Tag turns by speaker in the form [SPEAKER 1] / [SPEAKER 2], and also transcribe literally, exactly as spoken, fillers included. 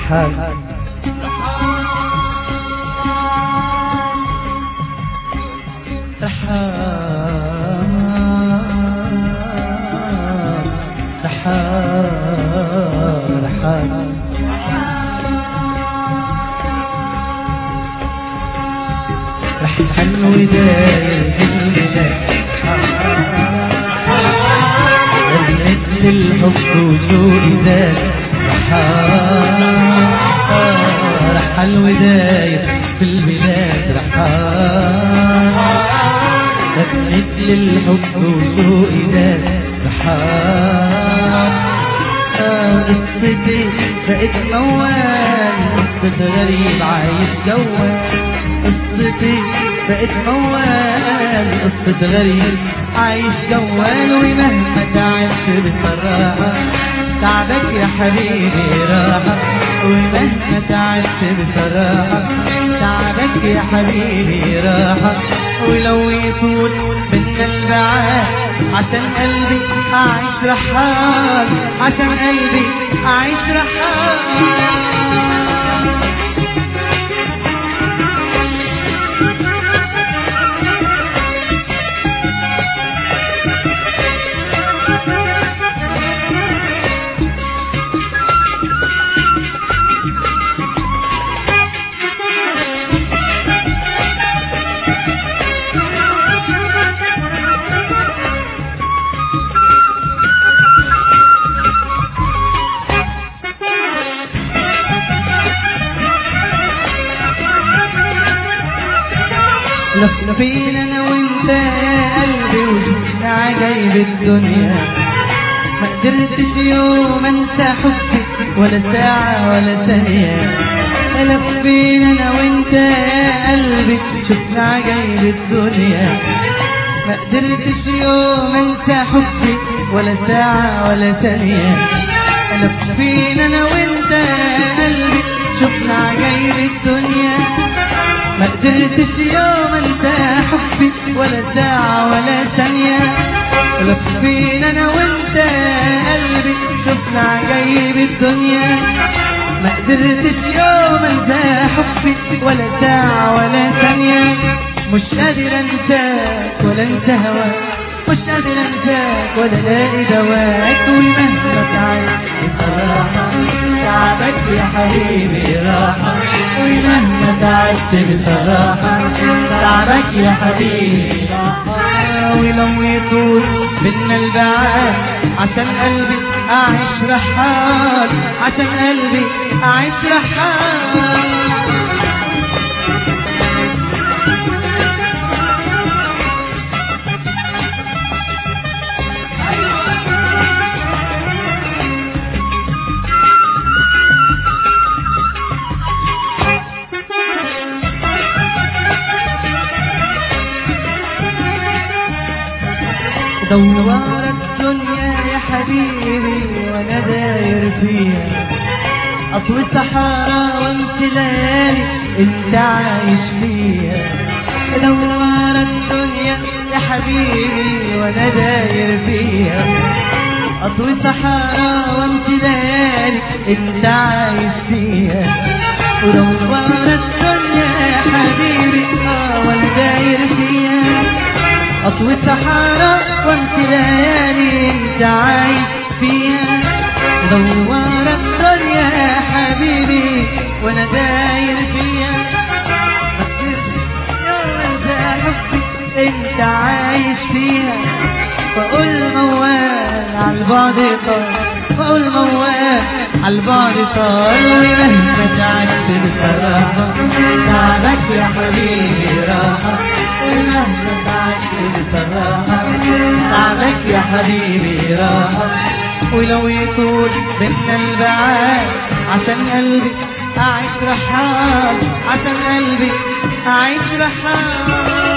[SPEAKER 1] رحال رحال رحال رحال رحال وداير مثل الحب وسوء ذات رحال رحال وداير في البلاد رحال مثل الحب وسوء ذات رحال قصتي بقت موال قصة غريب عايش جوال قصتي بقت موال قصة غريب عايش جوال ومهما تعبت بصراحة تعبك يا حبيبي راحة ومهما تعبت بصراحة تعبك يا حبيبي راحة ولو يطول منا البعاد عشان قلبي أعيش رحال عشان قلبي أعيش رحال لفينا انا وانت يا قلبي وشفنا عجايب الدنيا ما قدرتش يوم انسى حبك ولا ساعة ولا ثانية لفينا انا وانت يا قلبي شفنا عجايب الدنيا ما قدرتش يوم انسى حبك ولا ساعة ولا ثانية لفينا انا وانت يا قلبي شفنا عجايب الدنيا ما قدرتش يوم انسى حبي ولا ساعة ولا ثانية لفينا انا وانت قلبي شفنا عجايب الدنيا ما قدرتش يوم انسى حبي ولا ساعة ولا ثانية مش قادر انساك ولا انسى هواك مش قادر انساك ولا الاقي دواك ومهما تعبت بصراحة تعبك يا حبيبي راحة ومهما تعبت بصراحة تعبك يا حبيبي ولو يطول منا البعاد عشان قلبي أعيش رحال عشان قلبي أعيش رحال دوار الدنيا يا حبيبي وانا داير فيها اطوي صحارى وانت ليالي انت عايش فيها دوار الدنيا يا حبيبي وانا داير فيها اطوي صحارى وانت ليالي انت عايش فيها ودوار الدنيا يا حبيبي اه وانا داير فيها أطوي الصحارى وانت ليالي انت عايش فيها دوار الدنيا يا حبيبي وانا داير فيها يوم انسى حبي انت عايش فيها فقول موال عالبعد طال فقول موال عالبعد طال ومهما تعبت بصراحة تعبك يا حبيبي راحة ومهما تعبت بصراحة تعبك يا حبيبي راحة ولو يطول منا البعاد عشان قلبي أعيش رحال عشان قلبي أعيش رحال